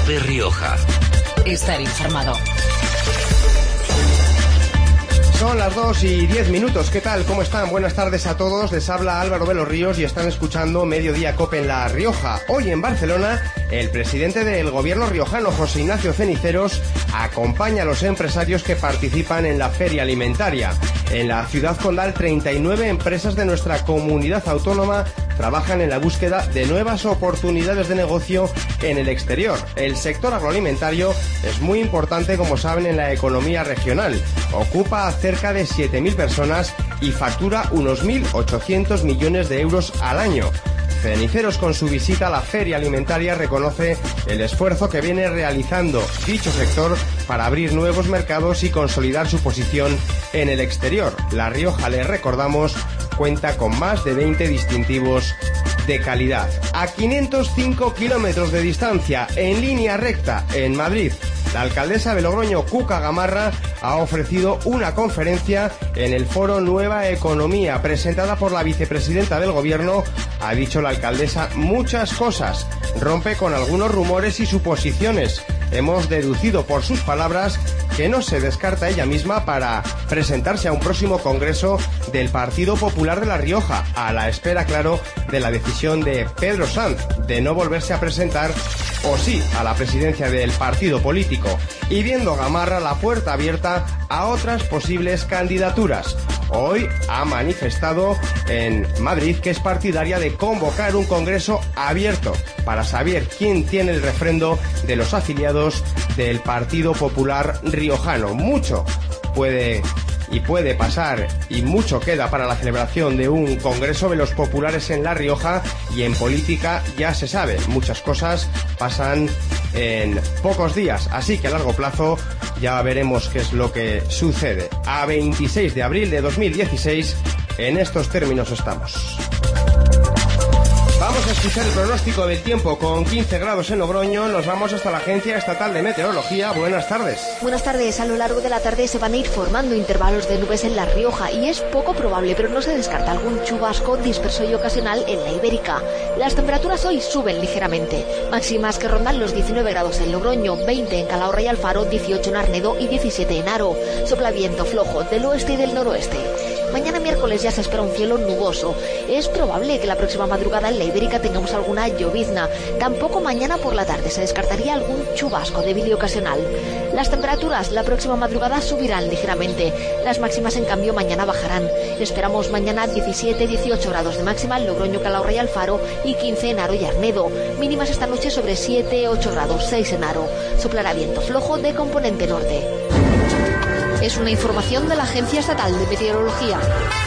Cope Rioja. Estar informado. Son las 2:10. ¿Qué tal? ¿Cómo están? Buenas tardes a todos. Les habla Álvaro de los Ríos y están escuchando Mediodía Cope en La Rioja. Hoy en Barcelona, el presidente del gobierno riojano, José Ignacio Ceniceros, acompaña a los empresarios que participan en la feria alimentaria. En la ciudad condal, 39 empresas de nuestra comunidad autónoma trabajan en la búsqueda de nuevas oportunidades de negocio en el exterior. El sector agroalimentario es muy importante, como saben, en la economía regional. Ocupa a cerca de 7.000 personas y factura unos 1.800 millones de euros al año. Ceniceros, con su visita a la feria alimentaria, reconoce el esfuerzo que viene realizando dicho sector para abrir nuevos mercados y consolidar su posición en el exterior. La Rioja, le recordamos, cuenta con más de 20 distintivos de calidad. A 505 kilómetros de distancia, en línea recta, en Madrid, la alcaldesa de Logroño, Cuca Gamarra, ha ofrecido una conferencia en el foro Nueva Economía, presentada por la vicepresidenta del gobierno. Ha dicho la alcaldesa muchas cosas, rompe con algunos rumores y suposiciones. Hemos deducido por sus palabras que no se descarta ella misma para presentarse a un próximo congreso del Partido Popular de La Rioja, a la espera, claro, de la decisión de Pedro Sanz de no volverse a presentar o sí a la presidencia del partido político, y viendo Gamarra la puerta abierta a otras posibles candidaturas. Hoy ha manifestado en Madrid que es partidaria de convocar un congreso abierto para saber quién tiene el refrendo de los afiliados del Partido Popular riojano. Mucho puede pasar y mucho queda para la celebración de un congreso de los populares en La Rioja, y en política ya se sabe, muchas cosas pasan en pocos días, así que a largo plazo ya veremos qué es lo que sucede. A 26 de abril de 2016, en estos términos estamos. Vamos a escuchar el pronóstico del tiempo. Con 15 grados en Logroño, nos vamos hasta la Agencia Estatal de Meteorología. Buenas tardes. Buenas tardes. A lo largo de la tarde se van a ir formando intervalos de nubes en La Rioja y es poco probable, pero no se descarta algún chubasco disperso y ocasional en la Ibérica. Las temperaturas hoy suben ligeramente, máximas que rondan los 19 grados en Logroño, 20 en Calahorra y Alfaro, 18 en Arnedo y 17 en Haro. Sopla viento flojo del oeste y del noroeste. Mañana miércoles ya se espera un cielo nuboso. Es probable que la próxima madrugada en la Ibérica tengamos alguna llovizna. Tampoco mañana por la tarde se descartaría algún chubasco débil y ocasional. Las temperaturas la próxima madrugada subirán ligeramente. Las máximas, en cambio, mañana bajarán. Esperamos mañana 17-18 grados de máxima en Logroño, Calahorra y Alfaro y 15 en Haro y Arnedo. Mínimas esta noche sobre 7-8 grados, 6 en Haro. Soplará viento flojo de componente norte. Es una información de la Agencia Estatal de Meteorología.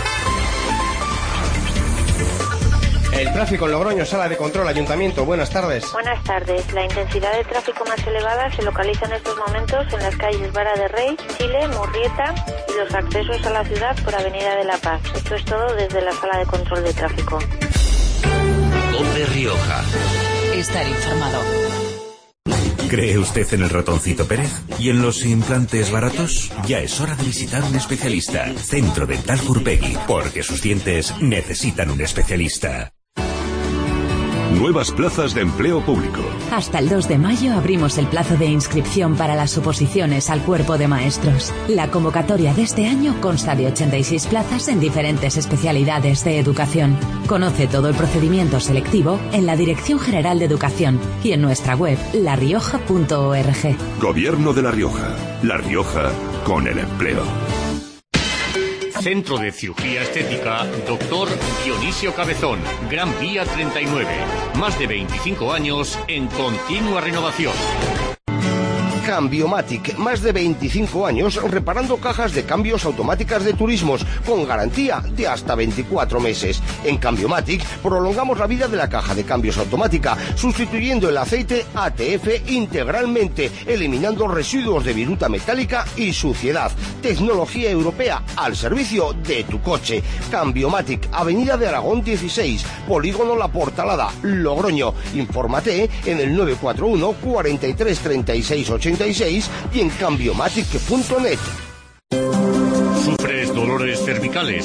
El tráfico en Logroño, Sala de Control, Ayuntamiento. Buenas tardes. Buenas tardes. La intensidad de tráfico más elevada se localiza en estos momentos en las calles Vara de Rey, Chile, Murrieta y los accesos a la ciudad por Avenida de la Paz. Esto es todo desde la Sala de Control de Tráfico. Cope Rioja. Estar informado. ¿Cree usted en el ratoncito Pérez? ¿Y en los implantes baratos? Ya es hora de visitar un especialista. Centro Dental Purpegui, porque sus dientes necesitan un especialista. Nuevas plazas de empleo público. Hasta el 2 de mayo abrimos el plazo de inscripción para las oposiciones al cuerpo de maestros. La convocatoria de este año consta de 86 plazas en diferentes especialidades de educación. Conoce todo el procedimiento selectivo en la Dirección General de Educación y en nuestra web larioja.org. Gobierno de La Rioja. La Rioja con el empleo. Centro de Cirugía Estética, Dr. Dionisio Cabezón, Gran Vía 39. Más de 25 años en continua renovación. Cambiomatic, más de 25 años reparando cajas de cambios automáticas de turismos con garantía de hasta 24 meses. En Cambiomatic prolongamos la vida de la caja de cambios automática, sustituyendo el aceite ATF integralmente, eliminando residuos de viruta metálica y suciedad. Tecnología europea al servicio de tu coche. Cambiomatic, Avenida de Aragón 16, Polígono La Portalada, Logroño. Infórmate en el 941 43 36 86 y en cambiomatic.net. ¿Sufres dolores cervicales?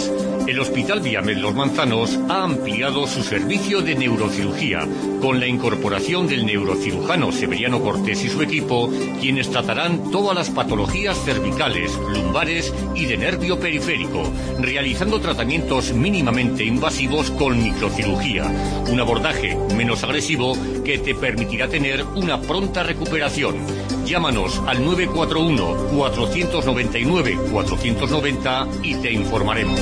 El Hospital Viamed Los Manzanos ha ampliado su servicio de neurocirugía con la incorporación del neurocirujano Severiano Cortés y su equipo, quienes tratarán todas las patologías cervicales, lumbares y de nervio periférico, realizando tratamientos mínimamente invasivos con microcirugía, un abordaje menos agresivo que te permitirá tener una pronta recuperación. Llámanos al 941-499-490 y te informaremos.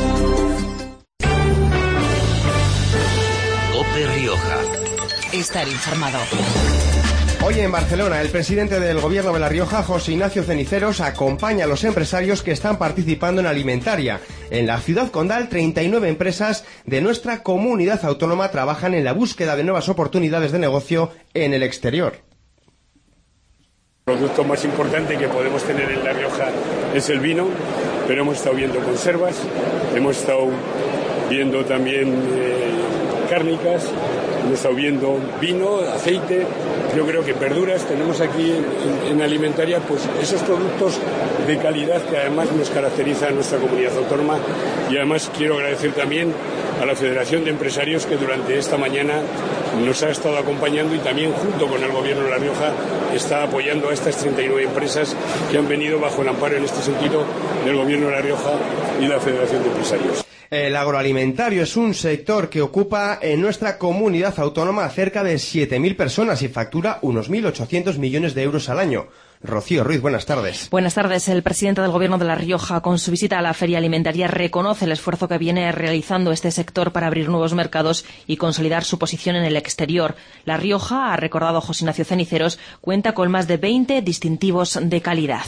COPE Rioja. Estar informado. Hoy en Barcelona, el presidente del Gobierno de La Rioja, José Ignacio Ceniceros, acompaña a los empresarios que están participando en Alimentaria. En la ciudad condal, 39 empresas de nuestra comunidad autónoma trabajan en la búsqueda de nuevas oportunidades de negocio en el exterior. El producto más importante que podemos tener en La Rioja es el vino, pero hemos estado viendo conservas, hemos estado viendo también cárnicas, hemos estado viendo vino, aceite, yo creo que verduras. Tenemos aquí en Alimentaria pues esos productos de calidad que además nos caracteriza a nuestra comunidad autónoma, y además quiero agradecer también a la Federación de Empresarios que durante esta mañana nos ha estado acompañando y también junto con el Gobierno de La Rioja está apoyando a estas 39 empresas que han venido bajo el amparo en este sentido del Gobierno de La Rioja y la Federación de Empresarios. El agroalimentario es un sector que ocupa en nuestra comunidad autónoma a cerca de 7.000 personas y factura unos 1.800 millones de euros al año. Rocío Ruiz, buenas tardes. Buenas tardes. El presidente del Gobierno de La Rioja, con su visita a la Feria Alimentaria, reconoce el esfuerzo que viene realizando este sector para abrir nuevos mercados y consolidar su posición en el exterior. La Rioja, ha recordado José Ignacio Ceniceros, cuenta con más de 20 distintivos de calidad.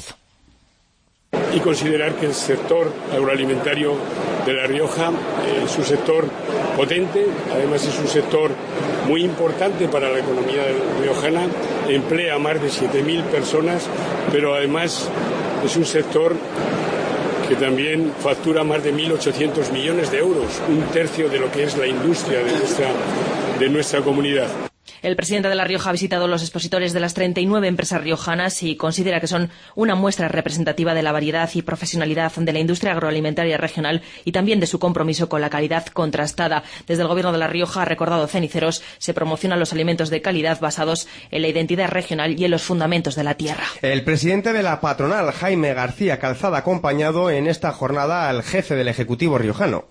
Y considerar que el sector agroalimentario de La Rioja es un sector potente, además es un sector muy importante para la economía riojana, emplea a más de 7.000 personas, pero además es un sector que también factura más de 1.800 millones de euros, un tercio de lo que es la industria de nuestra comunidad. El presidente de La Rioja ha visitado los expositores de las 39 empresas riojanas y considera que son una muestra representativa de la variedad y profesionalidad de la industria agroalimentaria regional y también de su compromiso con la calidad contrastada. Desde el Gobierno de La Rioja, ha recordado Ceniceros, se promocionan los alimentos de calidad basados en la identidad regional y en los fundamentos de la tierra. El presidente de la patronal, Jaime García Calzada, ha acompañado en esta jornada al jefe del Ejecutivo riojano.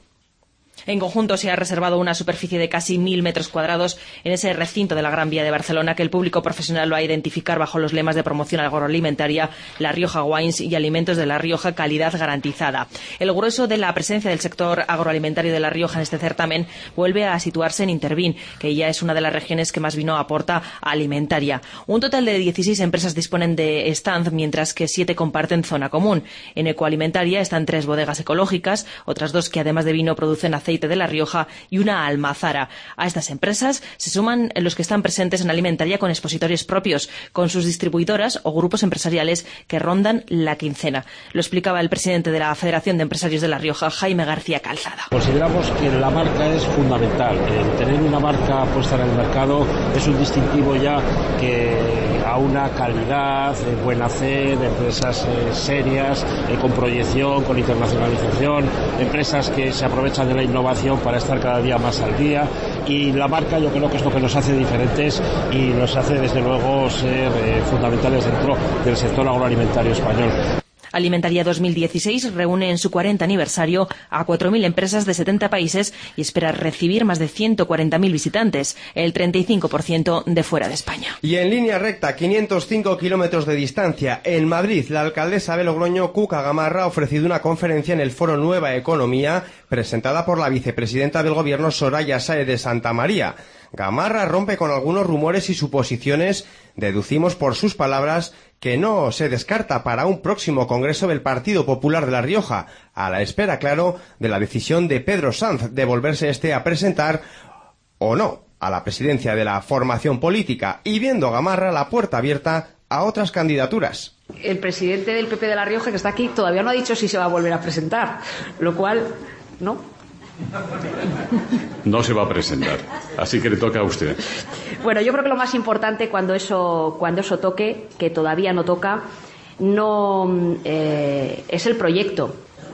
En conjunto se ha reservado una superficie de casi 1.000 metros cuadrados en ese recinto de la Gran Vía de Barcelona que el público profesional lo va a identificar bajo los lemas de promoción agroalimentaria, La Rioja Wines y alimentos de La Rioja, calidad garantizada. El grueso de la presencia del sector agroalimentario de La Rioja en este certamen vuelve a situarse en Intervin, que ya es una de las regiones que más vino aporta a Alimentaria. Un total de 16 empresas disponen de stand, mientras que 7 comparten zona común. En Ecoalimentaria están 3 bodegas ecológicas, otras 2 que además de vino producen aceite de La Rioja y una almazara. A estas empresas se suman los que están presentes en Alimentaria con expositores propios, con sus distribuidoras o grupos empresariales que rondan la quincena. Lo explicaba el presidente de la Federación de Empresarios de La Rioja, Jaime García Calzada. Consideramos que la marca es fundamental. El tener una marca puesta en el mercado es un distintivo ya que a una calidad, buena fe, de empresas serias, con proyección, con internacionalización, empresas que se aprovechan de la innovación para estar cada día más al día, y la marca yo creo que es lo que nos hace diferentes y nos hace desde luego ser fundamentales dentro del sector agroalimentario español. Alimentaria 2016 reúne en su 40 aniversario a 4.000 empresas de 70 países y espera recibir más de 140.000 visitantes, el 35% de fuera de España. Y en línea recta, 505 kilómetros de distancia, en Madrid, la alcaldesa de Logroño, Cuca Gamarra, ha ofrecido una conferencia en el Foro Nueva Economía, presentada por la vicepresidenta del Gobierno, Soraya Sáez de Santamaría. Gamarra rompe con algunos rumores y suposiciones, deducimos por sus palabras, que no se descarta para un próximo Congreso del Partido Popular de La Rioja, a la espera, claro, de la decisión de Pedro Sanz de volverse a presentar o no a la presidencia de la formación política, y viendo Gamarra la puerta abierta a otras candidaturas. El presidente del PP de La Rioja, que está aquí, todavía no ha dicho si se va a volver a presentar, lo cual, ¿no? No se va a presentar, así que le toca a usted. Bueno, yo creo que lo más importante cuando eso toque, que todavía no toca, no es el proyecto.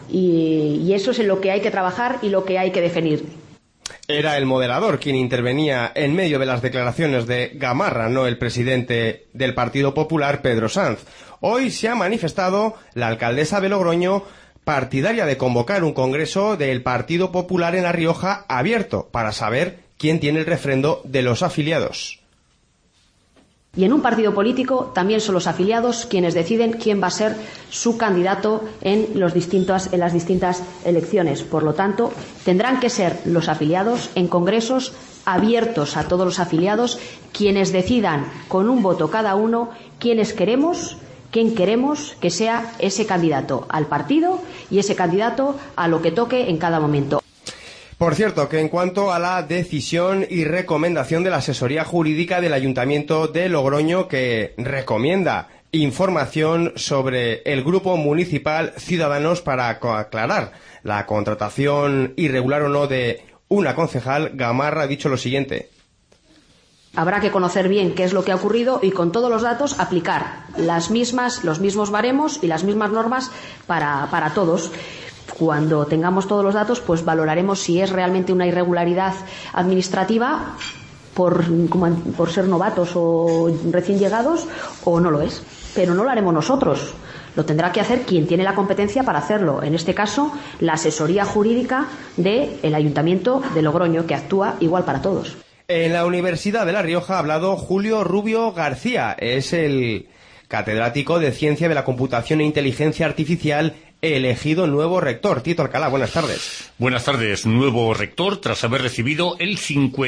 y eso es en lo que hay que trabajar y lo que hay que definir. Era el moderador quien intervenía en medio de las declaraciones de Gamarra, no el presidente del Partido Popular, Pedro Sanz. Hoy se ha manifestado la alcaldesa de Logroño, partidaria de convocar un congreso del Partido Popular en La Rioja abierto para saber quién tiene el refrendo de los afiliados. Y en un partido político también son los afiliados quienes deciden quién va a ser su candidato en las distintas elecciones. Por lo tanto, tendrán que ser los afiliados en congresos abiertos a todos los afiliados quienes decidan con un voto cada uno quién queremos que sea ese candidato al partido y ese candidato a lo que toque en cada momento. Por cierto, que en cuanto a la decisión y recomendación de la asesoría jurídica del Ayuntamiento de Logroño, que recomienda información sobre el grupo municipal Ciudadanos para aclarar la contratación irregular o no de una concejal, Gamarra ha dicho lo siguiente. Habrá que conocer bien qué es lo que ha ocurrido y con todos los datos aplicar los mismos baremos y las mismas normas para todos. Cuando tengamos todos los datos, pues valoraremos si es realmente una irregularidad administrativa por ser novatos o recién llegados o no lo es. Pero no lo haremos nosotros. Lo tendrá que hacer quien tiene la competencia para hacerlo. En este caso, la asesoría jurídica del Ayuntamiento de Logroño, que actúa igual para todos. En la Universidad de La Rioja ha hablado Julio Rubio García. Es el catedrático de Ciencia de la Computación e Inteligencia Artificial, elegido nuevo rector. Tito Alcalá, buenas tardes. Buenas tardes. Nuevo rector tras haber recibido el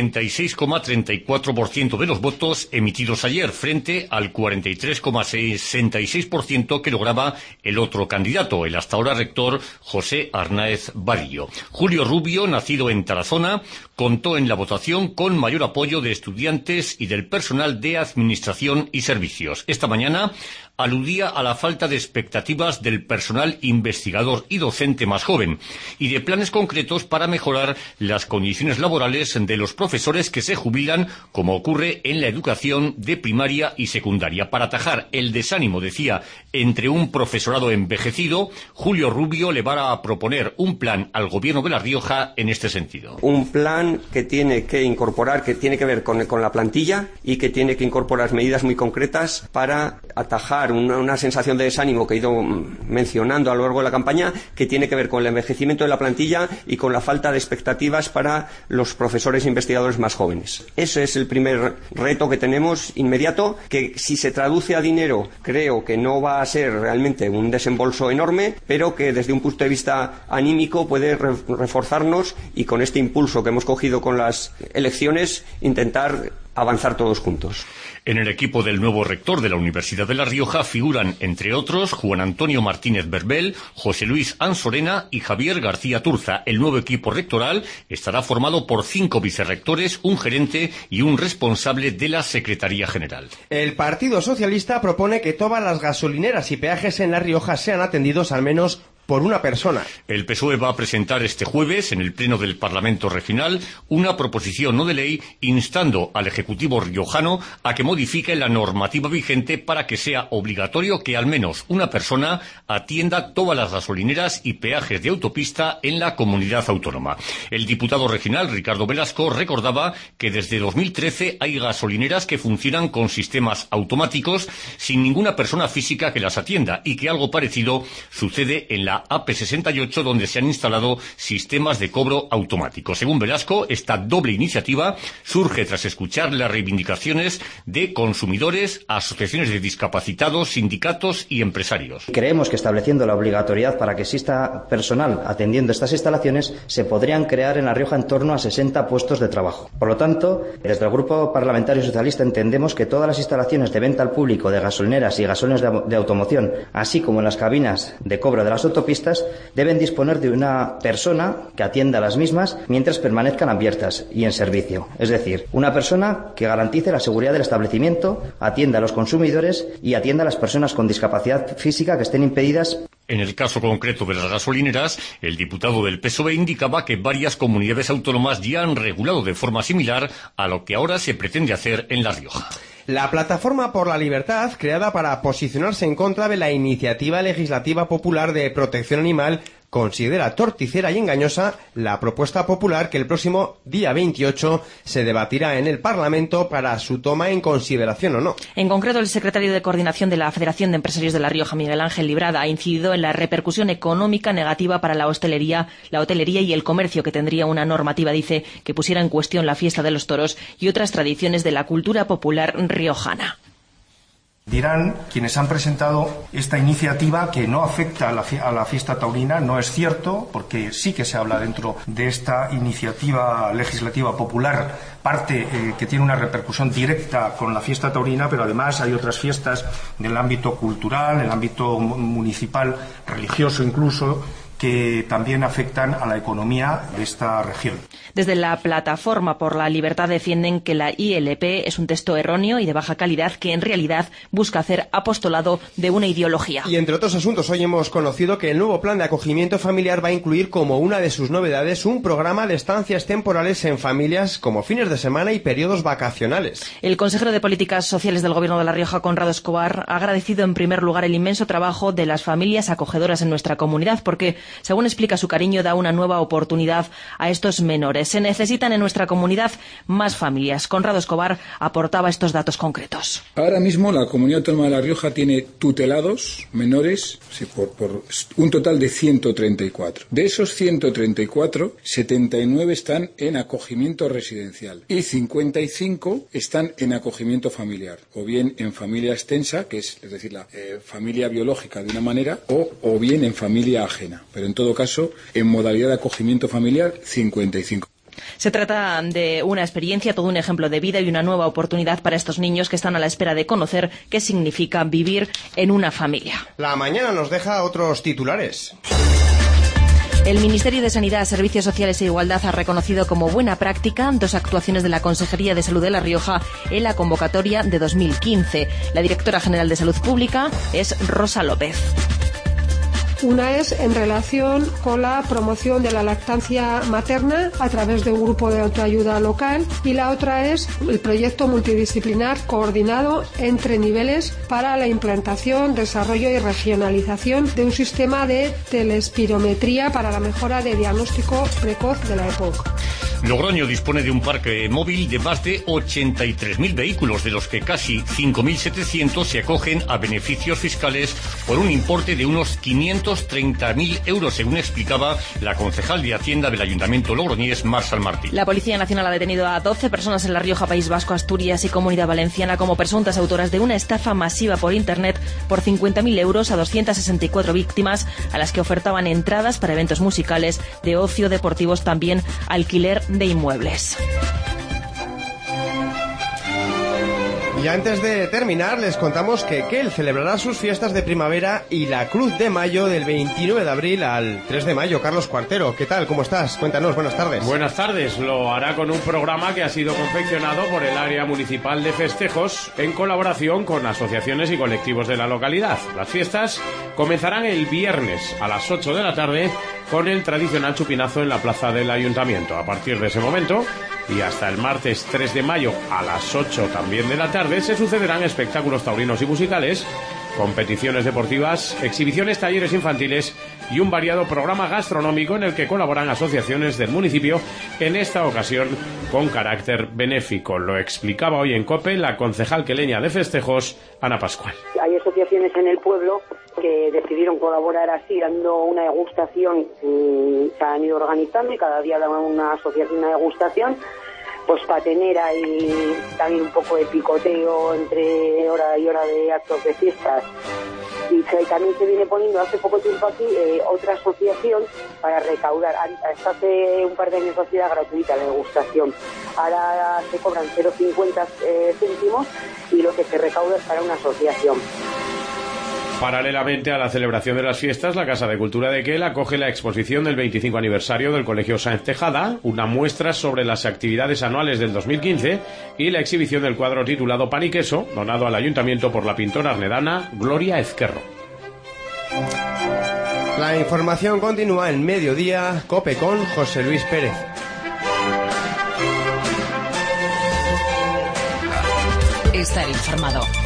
56,34% de los votos emitidos ayer frente al 43,66% que lograba el otro candidato, el hasta ahora rector José Arnáez Vadillo. Julio Rubio, nacido en Tarazona, contó en la votación con mayor apoyo de estudiantes y del personal de administración y servicios. Esta mañana aludía a la falta de expectativas del personal investigador y docente más joven y de planes concretos para mejorar las condiciones laborales de los profesores que se jubilan, como ocurre en la educación de primaria y secundaria. Para atajar el desánimo, decía, entre un profesorado envejecido, Julio Rubio le va a proponer un plan al gobierno de La Rioja en este sentido. Un plan que tiene que incorporar, que tiene que ver con la plantilla y que tiene que incorporar medidas muy concretas para atajar una sensación de desánimo que he ido mencionando a lo largo de la campaña, que tiene que ver con el envejecimiento de la plantilla y con la falta de expectativas para los profesores e investigadores más jóvenes. Ese es el primer reto que tenemos inmediato, que si se traduce a dinero creo que no va a ser realmente un desembolso enorme, pero que desde un punto de vista anímico puede reforzarnos y con este impulso que hemos cogido con las elecciones intentar avanzar todos juntos. En el equipo del nuevo rector de la Universidad de La Rioja figuran, entre otros, Juan Antonio Martínez Berbel, José Luis Ansorena y Javier García Turza. El nuevo equipo rectoral estará formado por 5 vicerrectores, un gerente y un responsable de la Secretaría General. El Partido Socialista propone que todas las gasolineras y peajes en La Rioja sean atendidos al menos por una persona. El PSOE va a presentar este jueves en el Pleno del Parlamento Regional una proposición no de ley instando al Ejecutivo riojano a que modifique la normativa vigente para que sea obligatorio que al menos una persona atienda todas las gasolineras y peajes de autopista en la comunidad autónoma. El diputado regional Ricardo Velasco recordaba que desde 2013 hay gasolineras que funcionan con sistemas automáticos sin ninguna persona física que las atienda y que algo parecido sucede en la AP68, donde se han instalado sistemas de cobro automático. Según Velasco, esta doble iniciativa surge tras escuchar las reivindicaciones de consumidores, asociaciones de discapacitados, sindicatos y empresarios. Creemos que estableciendo la obligatoriedad para que exista personal atendiendo estas instalaciones, se podrían crear en La Rioja en torno a 60 puestos de trabajo. Por lo tanto, desde el Grupo Parlamentario Socialista entendemos que todas las instalaciones de venta al público de gasolineras y gasolineras de automoción, así como en las cabinas de cobro de las autopistas, deben disponer de una persona que atienda a las mismas mientras permanezcan abiertas y en servicio. Es decir, una persona que garantice la seguridad del establecimiento, atienda a los consumidores y atienda a las personas con discapacidad física que estén impedidas. En el caso concreto de las gasolineras, el diputado del PSOE indicaba que varias comunidades autónomas ya han regulado de forma similar a lo que ahora se pretende hacer en La Rioja. La Plataforma por la Libertad, creada para posicionarse en contra de la iniciativa legislativa popular de protección animal, considera torticera y engañosa la propuesta popular que el próximo día 28 se debatirá en el Parlamento para su toma en consideración o no. En concreto, el secretario de Coordinación de la Federación de Empresarios de La Rioja, Miguel Ángel Librada, ha incidido en la repercusión económica negativa para la hostelería y el comercio que tendría una normativa, dice, que pusiera en cuestión la fiesta de los toros y otras tradiciones de la cultura popular riojana. Dirán quienes han presentado esta iniciativa que no afecta a la fiesta taurina. No es cierto, porque sí que se habla dentro de esta iniciativa legislativa popular parte que tiene una repercusión directa con la fiesta taurina, pero además hay otras fiestas del ámbito cultural, el ámbito municipal, religioso incluso, que también afectan a la economía de esta región. Desde la Plataforma por la Libertad defienden que la ILP es un texto erróneo y de baja calidad que en realidad busca hacer apostolado de una ideología. Y entre otros asuntos, hoy hemos conocido que el nuevo plan de acogimiento familiar va a incluir como una de sus novedades un programa de estancias temporales en familias como fines de semana y periodos vacacionales. El consejero de Políticas Sociales del Gobierno de La Rioja, Conrado Escobar, ha agradecido en primer lugar el inmenso trabajo de las familias acogedoras en nuestra comunidad porque, según explica, su cariño da una nueva oportunidad a estos menores. Se necesitan en nuestra comunidad más familias. Conrado Escobar aportaba estos datos concretos. Ahora mismo la Comunidad Autónoma de La Rioja tiene tutelados menores por un total de 134. De esos 134, 79 están en acogimiento residencial y 55 están en acogimiento familiar, o bien en familia extensa, que es decir, la familia biológica de una manera, o bien en familia ajena. Pero en todo caso, en modalidad de acogimiento familiar, 55. Se trata de una experiencia, todo un ejemplo de vida y una nueva oportunidad para estos niños que están a la espera de conocer qué significa vivir en una familia. La mañana nos deja otros titulares. El Ministerio de Sanidad, Servicios Sociales e Igualdad ha reconocido como buena práctica 2 actuaciones de la Consejería de Salud de La Rioja en la convocatoria de 2015. La directora general de Salud Pública es Rosa López. Una es en relación con la promoción de la lactancia materna a través de un grupo de autoayuda local, y la otra es el proyecto multidisciplinar coordinado entre niveles para la implantación, desarrollo y regionalización de un sistema de telespirometría para la mejora de diagnóstico precoz de la EPOC. Logroño dispone de un parque móvil de más de 83.000 vehículos, de los que casi 5.700 se acogen a beneficios fiscales por un importe de unos 530.000 euros, según explicaba la concejal de Hacienda del Ayuntamiento logroñés, Mar San Martín. La Policía Nacional ha detenido a 12 personas en La Rioja, País Vasco, Asturias y Comunidad Valenciana como presuntas autoras de una estafa masiva por Internet por 50.000 euros a 264 víctimas, a las que ofertaban entradas para eventos musicales, de ocio, deportivos, también alquiler de inmuebles. Y antes de terminar, les contamos que Kel celebrará sus fiestas de primavera y la Cruz de Mayo del 29 de abril al 3 de mayo. Carlos Cuartero, ¿qué tal? ¿Cómo estás? Cuéntanos, buenas tardes. Buenas tardes. Lo hará con un programa que ha sido confeccionado por el Área Municipal de Festejos en colaboración con asociaciones y colectivos de la localidad. Las fiestas comenzarán el viernes a las 8 de la tarde con el tradicional chupinazo en la plaza del Ayuntamiento. A partir de ese momento y hasta el martes 3 de mayo a las 8 también de la tarde se sucederán espectáculos taurinos y musicales, competiciones deportivas, exhibiciones, talleres infantiles y un variado programa gastronómico en el que colaboran asociaciones del municipio, en esta ocasión con carácter benéfico. Lo explicaba hoy en COPE la concejal queleña de Festejos, Ana Pascual. Hay asociaciones en el pueblo que decidieron colaborar así, dando una degustación, se han ido organizando y cada día dan una asociación una degustación, pues para tener ahí también un poco de picoteo entre hora y hora de actos de fiestas. Y también se viene poniendo hace poco tiempo aquí otra asociación para recaudar. Hasta hace un par de años hacía gratuita la degustación. Ahora se cobran 0,50 céntimos y lo que se recauda es para una asociación. Paralelamente a la celebración de las fiestas, la Casa de Cultura de Kel acoge la exposición del 25 aniversario del Colegio Sáenz Tejada, una muestra sobre las actividades anuales del 2015 y la exhibición del cuadro titulado Pan y Queso, donado al Ayuntamiento por la pintora arnedana Gloria Ezquerro. La información continúa en Mediodía, COPE con José Luis Pérez. Estar informado.